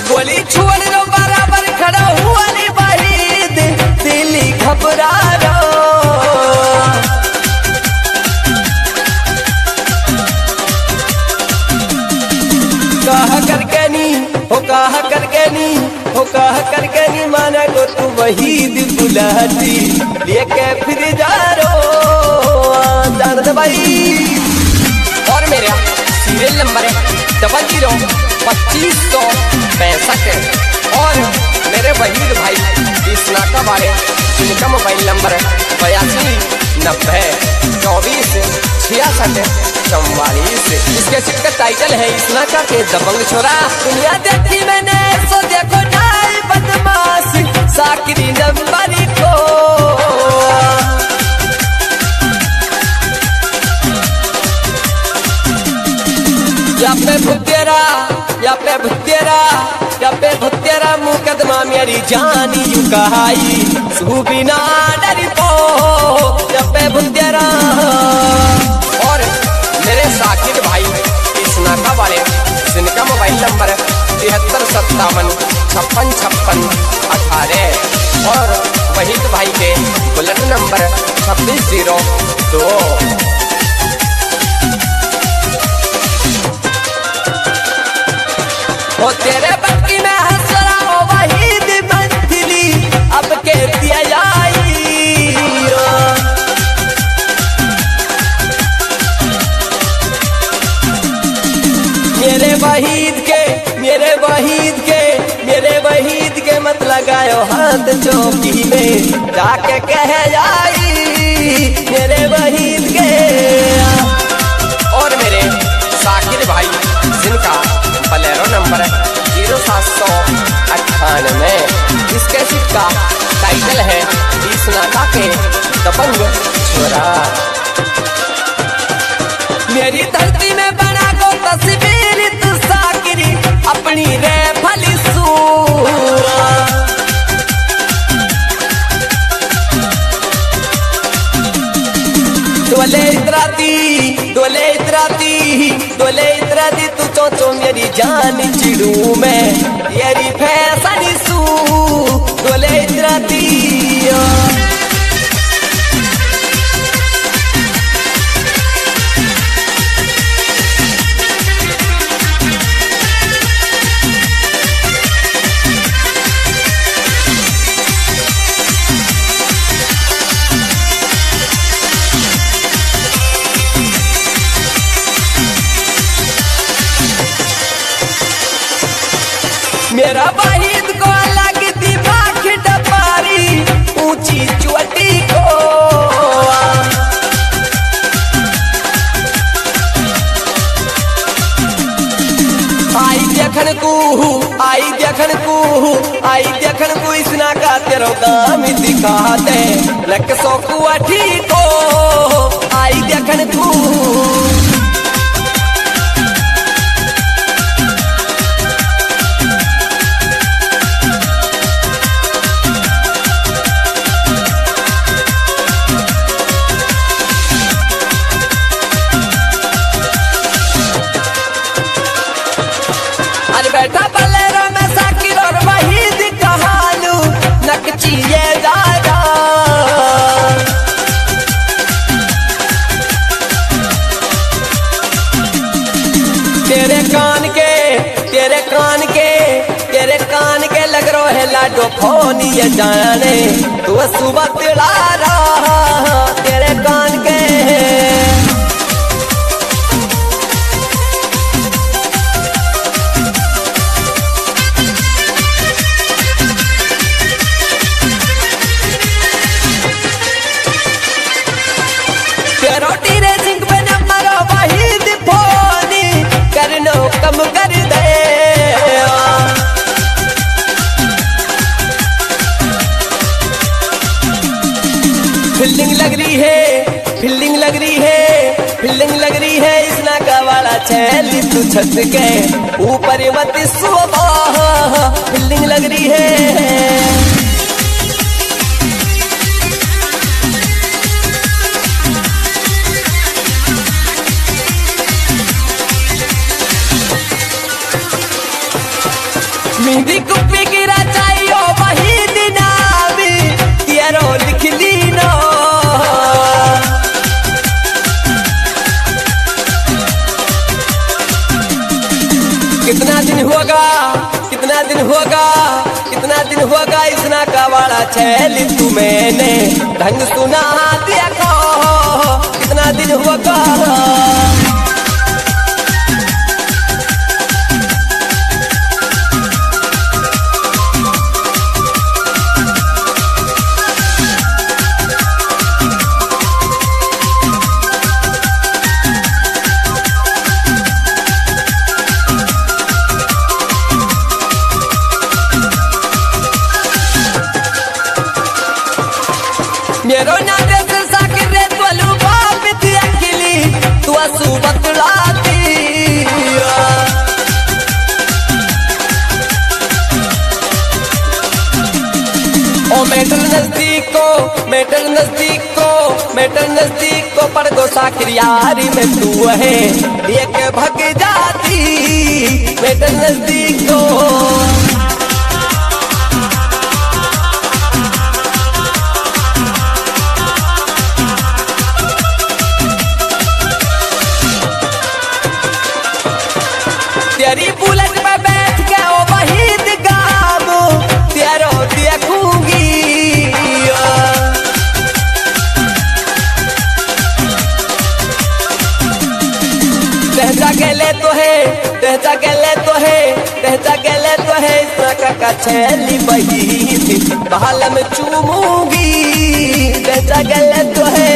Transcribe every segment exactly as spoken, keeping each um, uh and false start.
गोली छोड़ लो बराबर खड़ा हुआ नी वहीद दिली घबरा रो कहा करके नी हो कहा करके नी हो कहा करके नी माना को तू वहीद बुलाती लेके फिर जा रो जान दे भाई। और मेरा सीरियल नंबर है डबल जीरो पच्चीस सौ पैंसठ और मेरे वहीद भाई इस नाका वाले जिनका मोबाइल नंबर बयासी नब्बे चौबीस छियासठ चौवालीस। इसके सिट का टाइटल है इस नाका के दबंग छोरा। दुनिया देखी मैंने सो देखो ढाई बदमाश साकिरी नंबर को या पे भुतेरा या पे भुतेरा या पे भुतेरा मुकदमा मेरी जानी यू कहाई सुबिना डरी पो या पे भुतेरा। और मेरे साकिर भाई इस नाका वाले जिनका मोबाइल नंबर तिहत्तर सत्तावन छप्पन छप्पन अठारह और वहीद भाई के बुलेट नंबर छब्बीस जीरो दो। हो तेरे बक्की में हंसरा हो वहीद मंथली अब के दिया जाई मेरे वहीद के मेरे वहीद के मेरे वहीद के मत लगायो हाथ चौकी में जाके कह जाई मेरे वहीद के। और मेरे साकिर भाई जिनका बलेरो नंबर जीरो सात सौ अट्ठानवे इसके सिट का टाइटल है इस नाका के दबंग छोरा। मेरी धरती में बना को तस्वीर तू साकिरी अपनी रे भली सूरा डोले इतराती डोले इतराती डोले इतराती तू चोचो मेरी जान चिड़ू में तेरी फैसनी सू डोले इतराती। मेरा वहीद को लगती बाख डपारी ऊंची चोटी को आई देखन को आई देखन को आई देखन को इस नाका तेरो दाम दिखा दे लक सौ कुआठी को आई देखन को। बैठा बलेरो में साकिर और वहीद कहालू नकचिए दादा तेरे कान के तेरे कान के तेरे कान के लग रो है लाडो फोन ये जाने तू सुबह तिला रहा तेरे कान के। कम कर दे फील्डिंग लग रही है फील्डिंग लग रही है फील्डिंग लग रही है इस नाका वाला चैली तू छत के ऊपर मत सोबा फील्डिंग लग रही है। मेहंदी कुप्पी गिरा चाहिए वही दिना में तेरो लिख ली ना। कितना दिन होगा कितना दिन होगा कितना दिन होगा इसना कवाड़ा छैली तू मैंने ढंग सुना देखो कितना दिन होगा। मेरो नाते से साकिर रे बोलू बाप थी अकेली तू आंसू बतलाती। ओ मेटर नजदीक को मेटर नजदीक को मेटर नजदीक को पड़ गो साकिर यारी में तू है लेके भग जाती मेटर नजदीक को। तेरी बुलेट पे बैठ के ओ वहीद गाम तेरो देखूंगी। तेजा गेले तो है तेजा गेले तो है तेजा गेले तो है इसका का छैली बही बहाल में चूमूंगी तेजा गेले तो है।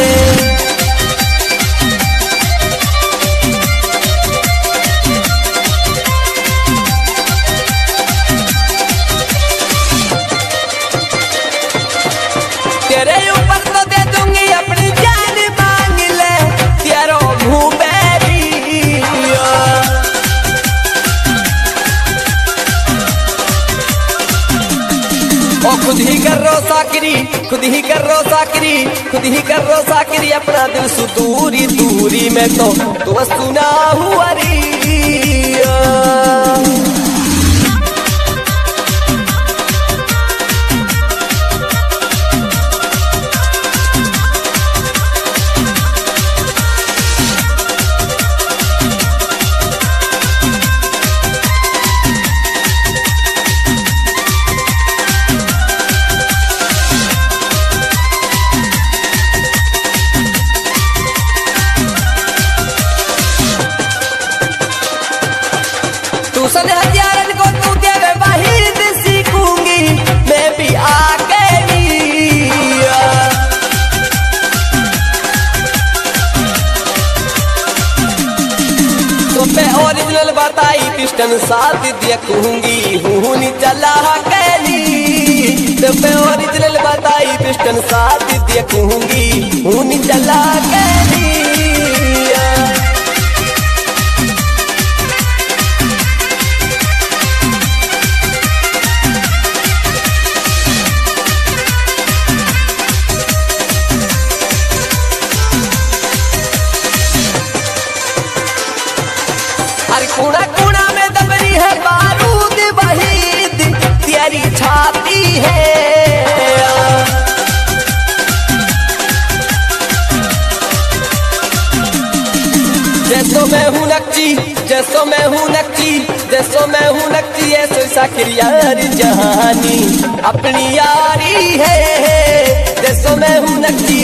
तेरे ऊपर तो दे दूंगी अपनी जान मांग ले तेरो मुंह बेरी। ओ खुद ही कर रो साकरी खुद ही कर रो साकरी खुद ही कर रो साकरी अपना दिल सु दूरी दूरी में तो तू सुना हुआ री। सन हजारन को तू देवे वहीद सीखूंगी मैं भी आके तो मैं ओरिजिनल बताई पिस्टन साथ देखूंगी हूँ नी चला कैली। तो मैं ओरिजिनल बताई पिस्टन साथ देखूंगी हूँ नी चला कैली। कूड़ा कूड़ा में दबरी है बारूद वहीद तेरी छाती है। जैसो मैं हूँ नक्ची जैसो मैं हूँ नक्ची जैसो मैं हूँ नक्ची ऐसो साकिर यार जहानी अपनी यारी है। जैसो मैं हूँ नक्ची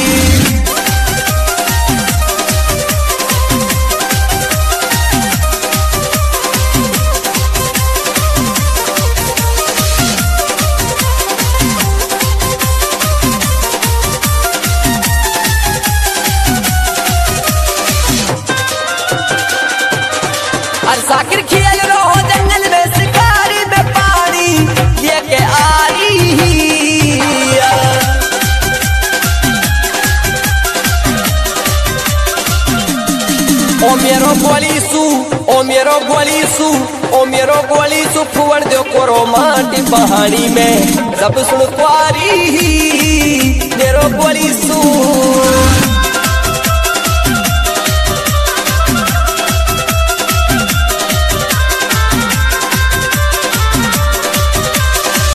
साकिर खियल रहो जंगल में शिकारी में पानी लेके आ रही। ओ मेरो गोलीसू ओ मेरो गोलीसू ओ मेरो गोलीसू फुवर दो कोरो माटी पहाड़ी में सब सुन क्वारी मेरो गोलीसू।